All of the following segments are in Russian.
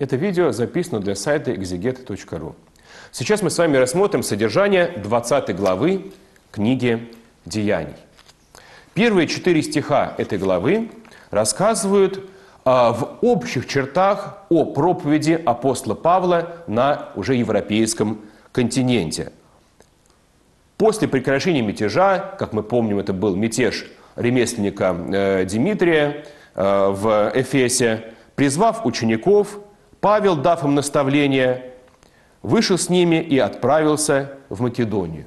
Это видео записано для сайта exeget.ru. Сейчас мы с вами рассмотрим содержание 20 главы книги «Деяний». Первые 4 стиха этой главы рассказывают в общих чертах о проповеди апостола Павла на уже европейском континенте. После прекращения мятежа, как мы помним, это был мятеж ремесленника Димитрия в Эфесе, призвав учеников, Павел, дав им наставление, вышел с ними и отправился в Македонию.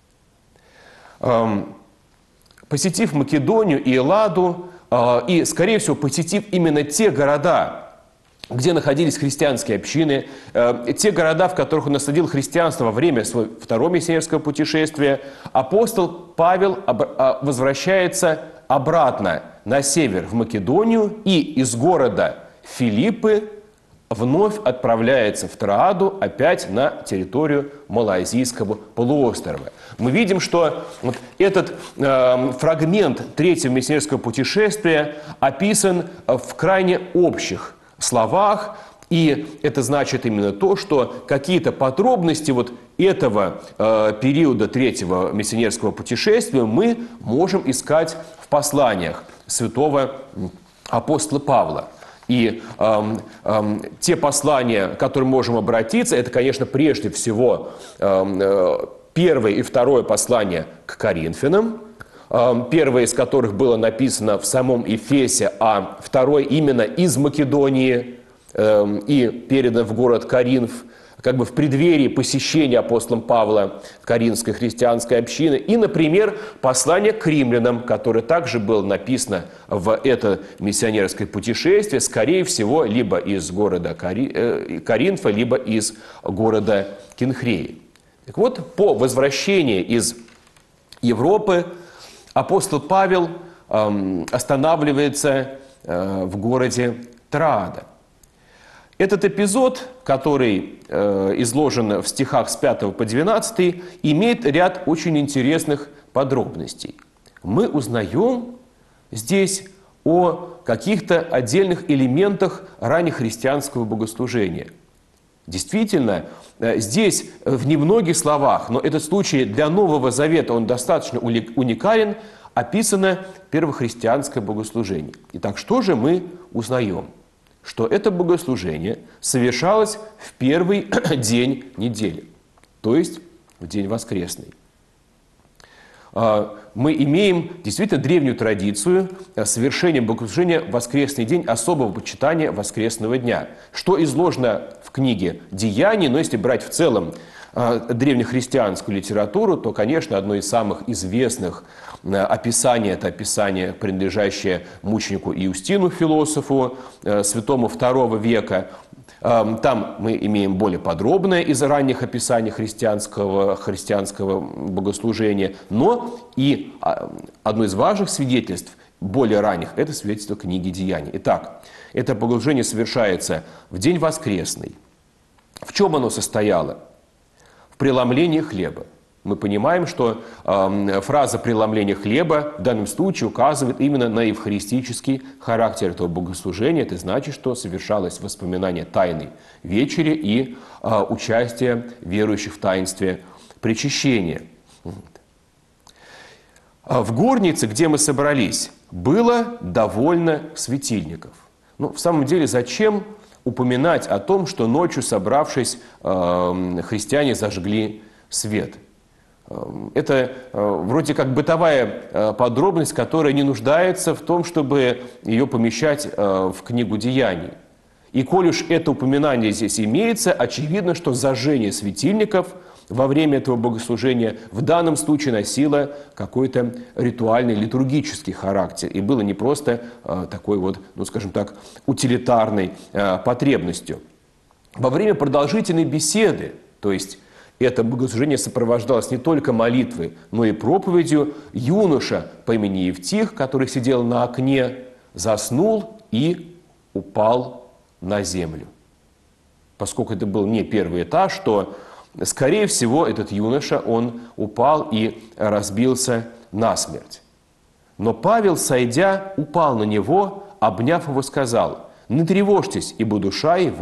Посетив Македонию и Элладу, и, скорее всего, посетив именно те города, где находились христианские общины, те города, в которых он насадил христианство во время своего второго миссионерского путешествия, апостол Павел возвращается обратно на север, в Македонию, и из города Филиппы вновь отправляется в Троаду, опять на территорию Малоазийского полуострова. Мы видим, что вот этот фрагмент третьего миссионерского путешествия описан в крайне общих словах, и это значит именно то, что какие-то подробности вот этого периода третьего миссионерского путешествия мы можем искать в посланиях святого апостола Павла. И те послания, к которым можем обратиться, это, конечно, прежде всего первое и второе послание к Коринфянам, первое из которых было написано в самом Эфесе, а второе именно из Македонии и передано в город Коринф, как бы в преддверии посещения апостолом Павла Коринфской христианской общины. И, например, послание к римлянам, которое также было написано в это миссионерское путешествие, скорее всего, либо из города Коринфа, либо из города Кенхреи. Так вот, по возвращении из Европы апостол Павел останавливается в городе Троада. Этот эпизод, который изложен в стихах с 5 по 12, имеет ряд очень интересных подробностей. Мы узнаем здесь о каких-то отдельных элементах раннехристианского богослужения. Действительно, здесь в немногих словах, но этот случай для Нового Завета, он достаточно уникален, описано первохристианское богослужение. Итак, что же мы узнаем? Что это богослужение совершалось в первый день недели, то есть в день воскресный. Мы имеем действительно древнюю традицию совершения богослужения в воскресный день, особого почитания воскресного дня, что изложено в книге «Деяний», но если брать в целом древнехристианскую литературу, то, конечно, одно из самых известных описаний – это описание, принадлежащее мученику Иустину, философу, святому II века. Там мы имеем более подробное из ранних описаний христианского богослужения, но и одно из важных свидетельств, более ранних, это свидетельство книги «Деяний». Итак, это богослужение совершается в день воскресный. В чем оно состояло? В преломлении хлеба. Мы понимаем, что фраза «преломление хлеба» в данном случае указывает именно на евхаристический характер этого богослужения. Это значит, что совершалось воспоминание Тайной вечери и участие верующих в таинстве причащения. В горнице, где мы собрались, было довольно светильников. В самом деле, зачем упоминать о том, что ночью, собравшись, христиане зажгли свет? Это вроде как бытовая подробность, которая не нуждается в том, чтобы ее помещать в книгу «Деяний». И коль уж это упоминание здесь имеется, очевидно, что зажжение светильников во время этого богослужения в данном случае носило какой-то ритуальный, литургический характер. И было не просто такой вот, скажем так, утилитарной потребностью. Во время продолжительной беседы, то есть это богослужение сопровождалось не только молитвой, но и проповедью, юноша по имени Евтих, который сидел на окне, заснул и упал на землю. Поскольку это был не первый этаж, то, скорее всего, этот юноша, он упал и разбился насмерть. Но Павел, сойдя, упал на него, обняв его, сказал: «Не тревожьтесь, ибо душа его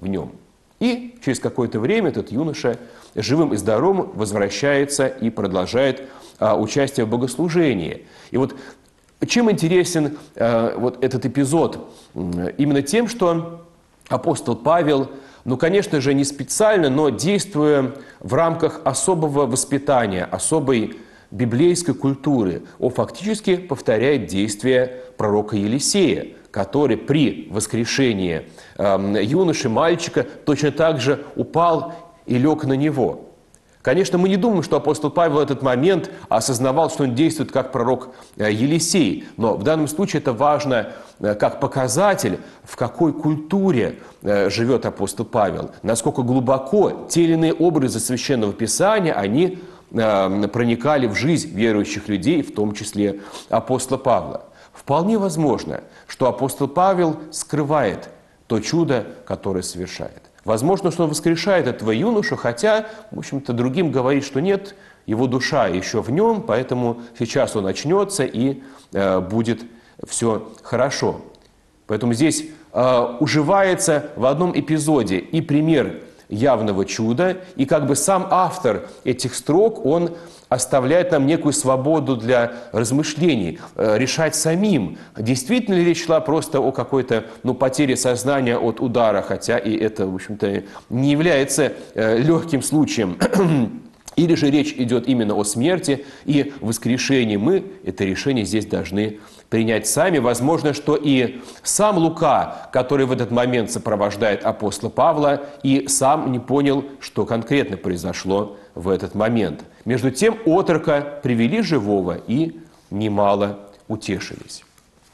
в нем. И через какое-то время этот юноша живым и здоровым возвращается и продолжает участие в богослужении. И вот чем интересен вот этот эпизод? Именно тем, что апостол Павел, ну, конечно же, не специально, но действуя в рамках особого воспитания, особой библейской культуры, он фактически повторяет действия пророка Елисея, который при воскрешении юноши, мальчика, точно так же упал и лег на него. Конечно, мы не думаем, что апостол Павел в этот момент осознавал, что он действует как пророк Елисей, но в данном случае это важно как показатель, в какой культуре живет апостол Павел, насколько глубоко те или иные образы Священного Писания, они проникали в жизнь верующих людей, в том числе апостола Павла. Вполне возможно, что апостол Павел скрывает то чудо, которое совершает. Возможно, что он воскрешает этого юношу, хотя, в общем-то, другим говорит, что нет, его душа еще в нем, поэтому сейчас он очнется и будет все хорошо. Поэтому здесь уживается в одном эпизоде и пример явного чуда, и как бы сам автор этих строк, он оставляет нам некую свободу для размышлений, решать самим, действительно ли речь шла просто о какой-то потере сознания от удара, хотя и это, в общем-то, не является легким случаем. Или же речь идет именно о смерти и воскрешении. Мы это решение здесь должны принять сами. Возможно, что и сам Лука, который в этот момент сопровождает апостола Павла, и сам не понял, что конкретно произошло в этот момент. Между тем отрока привели живого и немало утешились.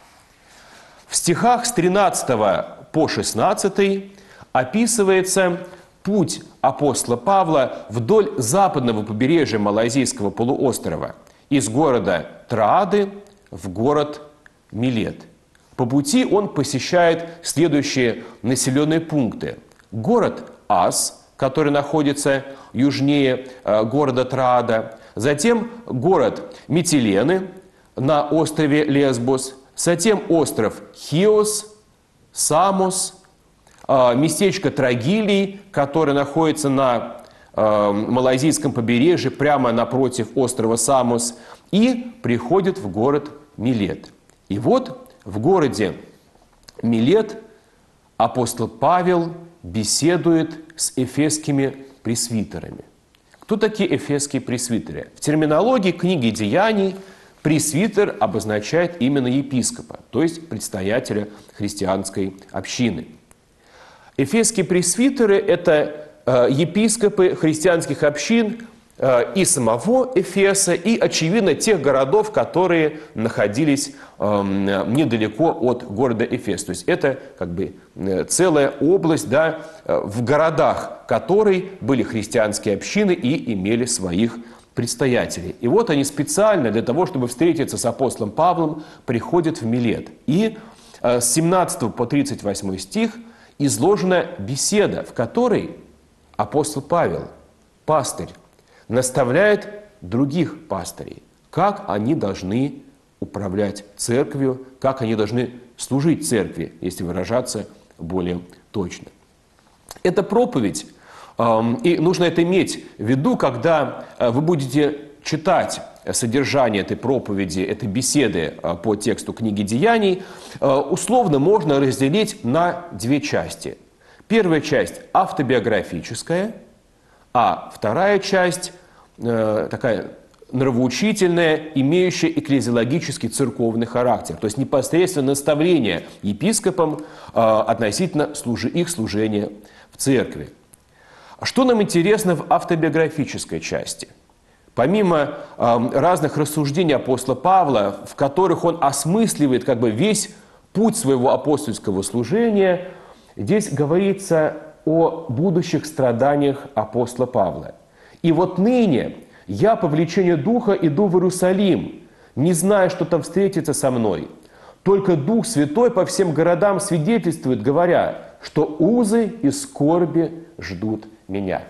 В стихах с 13 по 16 описывается путь апостола Павла вдоль западного побережья Малайзийского полуострова из города Троады в город Милет. По пути он посещает следующие населенные пункты. Город Ас, который находится южнее города Троада, затем город Митилены на острове Лесбос, затем остров Хиос, Самос, местечко Трагилий, которое находится на Малайзийском побережье, прямо напротив острова Самос, и приходит в город Милет. И вот в городе Милет апостол Павел беседует с эфесскими пресвитерами. Кто такие эфесские пресвитеры? В терминологии книги «Деяний» пресвитер обозначает именно епископа, то есть предстоятеля христианской общины. Эфесские пресвитеры – это епископы христианских общин и самого Эфеса, и, очевидно, тех городов, которые находились недалеко от города Эфес. То есть это как бы целая область, да, в городах которой были христианские общины и имели своих предстоятелей. И вот они специально для того, чтобы встретиться с апостолом Павлом, приходят в Милет. И с 17 по 38 стих изложена беседа, в которой апостол Павел, пастырь, наставляет других пастырей, как они должны управлять церковью, как они должны служить церкви, если выражаться более точно. Это проповедь, и нужно это иметь в виду, когда вы будете читать содержание этой проповеди, этой беседы по тексту книги «Деяний», условно можно разделить на две части. Первая часть автобиографическая, а вторая часть такая нравоучительная, имеющая экклезиологический церковный характер, то есть непосредственно наставление епископам относительно их служения в церкви. А что нам интересно в автобиографической части? Помимо разных рассуждений апостола Павла, в которых он осмысливает как бы весь путь своего апостольского служения, здесь говорится о будущих страданиях апостола Павла. «И вот ныне я по влечению Духа иду в Иерусалим, не зная, что там встретится со мной. Только Дух Святой по всем городам свидетельствует, говоря, что узы и скорби ждут меня».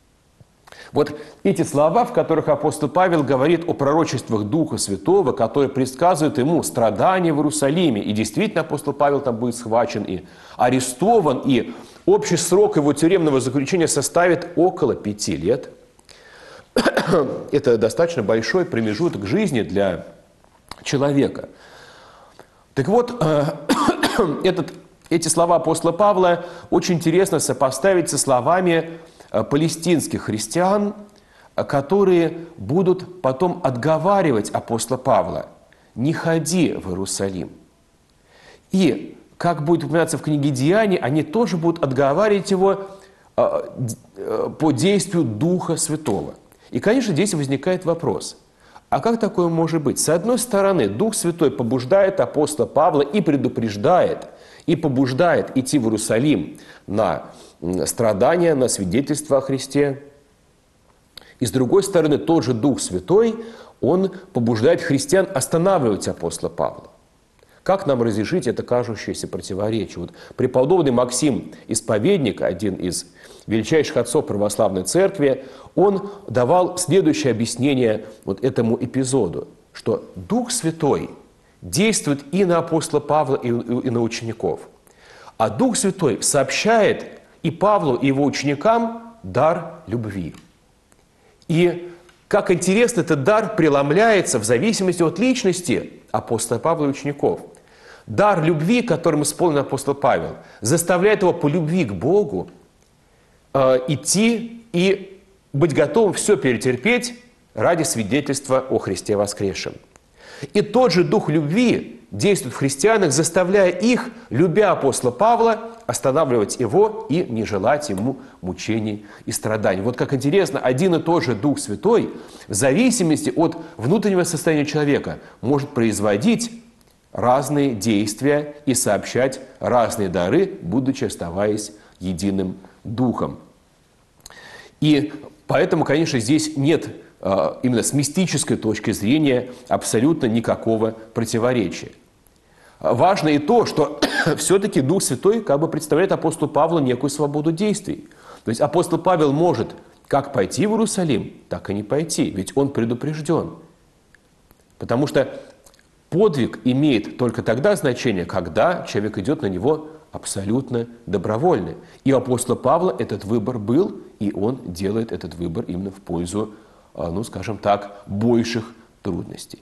Вот эти слова, в которых апостол Павел говорит о пророчествах Духа Святого, которые предсказывают ему страдания в Иерусалиме. И действительно апостол Павел там будет схвачен и арестован, и общий срок его тюремного заключения составит около 5 лет. Это достаточно большой промежуток жизни для человека. Так вот, эти слова апостола Павла очень интересно сопоставить со словами палестинских христиан, которые будут потом отговаривать апостола Павла: «Не ходи в Иерусалим». И, как будет упоминаться в книге «Деяний», они тоже будут отговаривать его по действию Духа Святого. И, конечно, здесь возникает вопрос: а как такое может быть? С одной стороны, Дух Святой побуждает апостола Павла и предупреждает, и побуждает идти в Иерусалим на страдания, на свидетельство о Христе. И с другой стороны, тот же Дух Святой, он побуждает христиан останавливать апостола Павла. Как нам разрешить это кажущееся противоречие? Вот преподобный Максим Исповедник, один из величайших отцов православной церкви, он давал следующее объяснение вот этому эпизоду, что Дух Святой действует и на апостола Павла, и на учеников. А Дух Святой сообщает и Павлу, и его ученикам дар любви. И как интересно, этот дар преломляется в зависимости от личности апостола Павла и учеников. Дар любви, которым исполнен апостол Павел, заставляет его по любви к Богу идти и быть готовым все перетерпеть ради свидетельства о Христе воскресшем. И тот же дух любви действует в христианах, заставляя их, любя апостола Павла, останавливать его и не желать ему мучений и страданий. Вот как интересно, один и тот же Дух Святой в зависимости от внутреннего состояния человека может производить разные действия и сообщать разные дары, будучи оставаясь единым Духом. И поэтому, конечно, здесь нет именно с мистической точки зрения абсолютно никакого противоречия. Важно и то, что все-таки Дух Святой как бы представляет апостолу Павлу некую свободу действий. То есть апостол Павел может как пойти в Иерусалим, так и не пойти, ведь он предупрежден. Потому что подвиг имеет только тогда значение, когда человек идет на него абсолютно добровольно. И у апостола Павла этот выбор был, и он делает этот выбор именно в пользу, ну, скажем так, больших трудностей.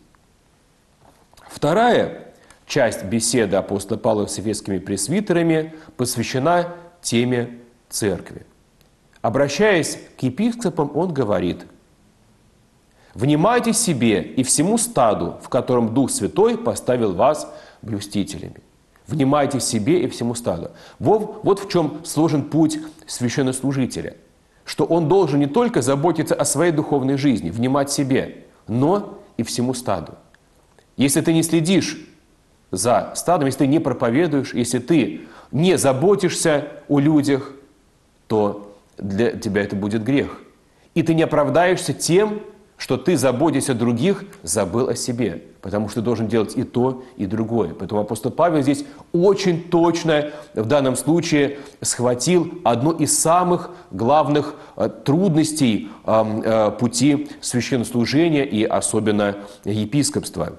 Вторая часть беседы апостола Павла с ефесскими пресвитерами посвящена теме церкви. Обращаясь к епископам, он говорит: «Внимайте себе и всему стаду, в котором Дух Святой поставил вас блюстителями». Внимайте себе и всему стаду. Вот в чем сложен путь священнослужителя. Что он должен не только заботиться о своей духовной жизни, внимать себе, но и всему стаду. Если ты не следишь за стадом, если ты не проповедуешь, если ты не заботишься о людях, то для тебя это будет грех. И ты не оправдаешься тем, что ты, заботясь о других, забыл о себе. Потому что ты должен делать и то, и другое. Поэтому апостол Павел здесь очень точно в данном случае схватил одну из самых главных трудностей пути священнослужения и особенно епископства.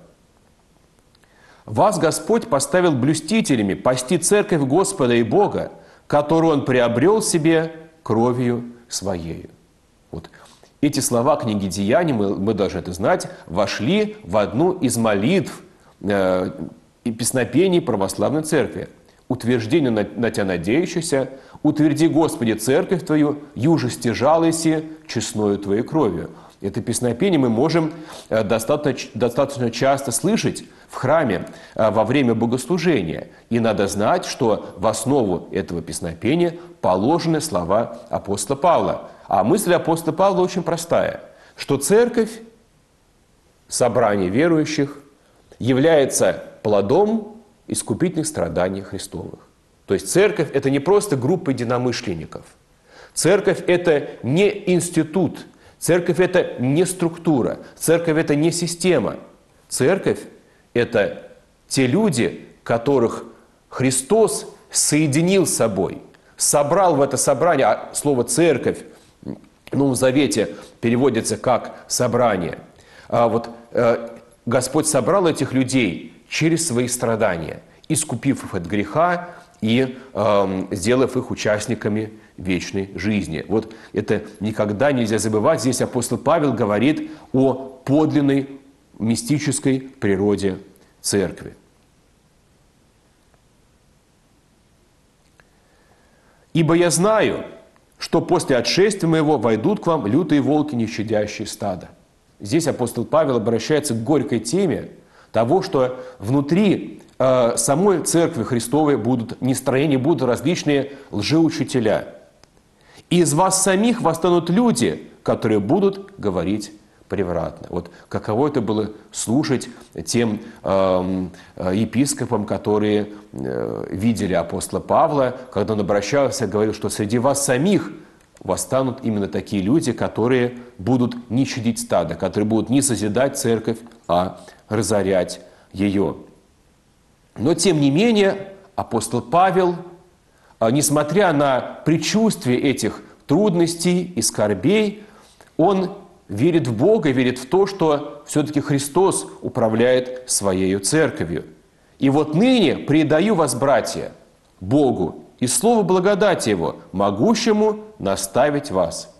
«Вас Господь поставил блюстителями пасти церковь Господа и Бога, которую Он приобрел себе кровью Своею». Вот. Эти слова книги «Деяний», мы должны это знать, вошли в одну из молитв и песнопений православной церкви. «Утверждение на Тебя надеющихся, утверди, Господи, церковь Твою, юже стяжалайся честною Твоей кровью». Это песнопение мы можем достаточно часто слышать в храме во время богослужения. И надо знать, что в основу этого песнопения положены слова апостола Павла. А мысль апостола Павла очень простая, что церковь, собрание верующих, является плодом искупительных страданий Христовых. То есть церковь – это не просто группа единомышленников. Церковь – это не институт, церковь – это не структура, церковь – это не система. Церковь – это те люди, которых Христос соединил с собой, собрал в это собрание, а слово «церковь» в Новом Завете переводится как «собрание». Господь собрал этих людей через свои страдания, искупив их от греха и сделав их участниками вечной жизни. Вот это никогда нельзя забывать. Здесь апостол Павел говорит о подлинной мистической природе церкви. «Ибо я знаю, что после отшествия моего войдут к вам лютые волки, не щадящие стада». Здесь апостол Павел обращается к горькой теме того, что внутри самой Церкви Христовой будут нестроения, будут различные лжеучителя. И из вас самих восстанут люди, которые будут говорить превратно. Вот каково это было слушать тем епископам, которые видели апостола Павла, когда он обращался и говорил, что среди вас самих восстанут именно такие люди, которые будут не щадить стадо, которые будут не созидать церковь, а разорять ее. Но тем не менее апостол Павел, несмотря на предчувствие этих трудностей и скорбей, он верит в Бога, верит в то, что все-таки Христос управляет Своею церковью. «И вот ныне предаю вас, братья, Богу и слову благодати Его, могущему наставить вас».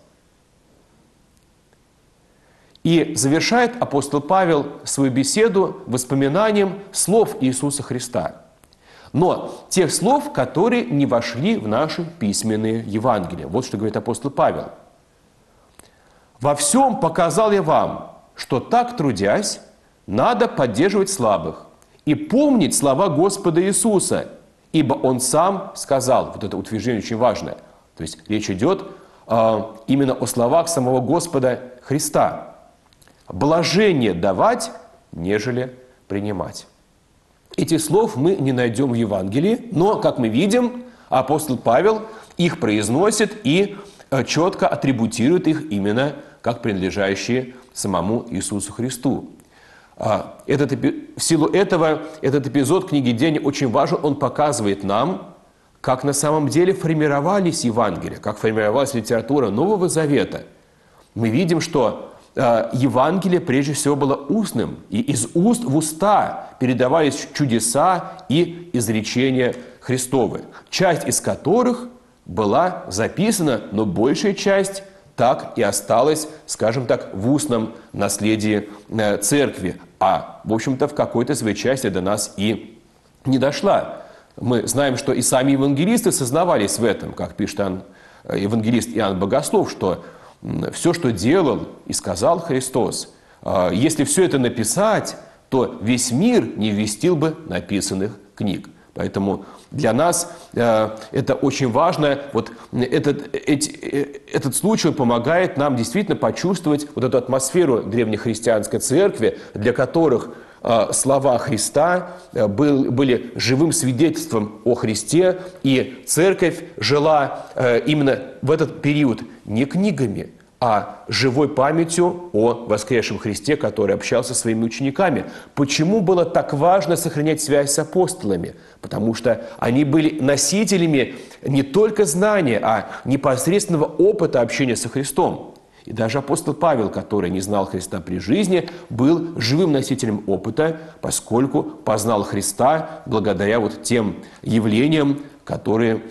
И завершает апостол Павел свою беседу воспоминанием слов Иисуса Христа. Но тех слов, которые не вошли в наши письменные Евангелия. Вот что говорит апостол Павел. «Во всем показал я вам, что так трудясь, надо поддерживать слабых и помнить слова Господа Иисуса, ибо Он сам сказал». Вот это утверждение очень важное. То есть речь идет именно о словах самого Господа Христа. «Блажение давать, нежели принимать». Этих слов мы не найдем в Евангелии, но, как мы видим, апостол Павел их произносит и четко атрибутирует их именно как принадлежащие самому Иисусу Христу. В силу этого этот эпизод книги «Деяний» очень важен. Он показывает нам, как на самом деле формировались Евангелия, как формировалась литература Нового Завета. Мы видим, что Евангелие прежде всего было устным, и из уст в уста передавались чудеса и изречения Христовы, часть из которых была записана, но большая часть так и осталась, скажем так, в устном наследии церкви, а, в общем-то, в какой-то своей части до нас и не дошла. Мы знаем, что и сами евангелисты сознавались в этом, как пишет евангелист Иоанн Богослов, что все, что делал и сказал Христос, если все это написать, то весь мир не вместил бы написанных книг. Поэтому для нас это очень важно. Вот этот случай помогает нам действительно почувствовать вот эту атмосферу древнехристианской церкви, для которых слова Христа были живым свидетельством о Христе, и церковь жила именно в этот период не книгами, а живой памятью о воскресшем Христе, который общался со своими учениками. Почему было так важно сохранять связь с апостолами? Потому что они были носителями не только знания, а непосредственного опыта общения со Христом. И даже апостол Павел, который не знал Христа при жизни, был живым носителем опыта, поскольку познал Христа благодаря вот тем явлениям, которые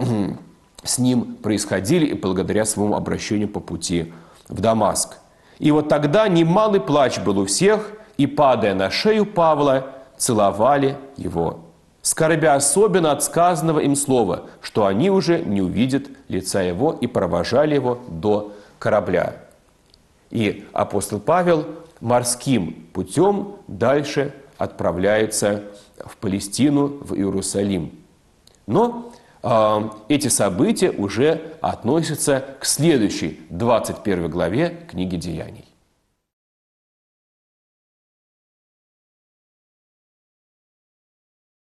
с ним происходили, и благодаря своему обращению по пути в Дамаск. И вот тогда немалый плач был у всех, и, падая на шею Павла, целовали его, скорбя особенно от сказанного им слова, что они уже не увидят лица его, и провожали его до корабля. И апостол Павел морским путем дальше отправляется в Палестину, в Иерусалим. Но эти события уже относятся к следующей 21 главе книги «Деяний».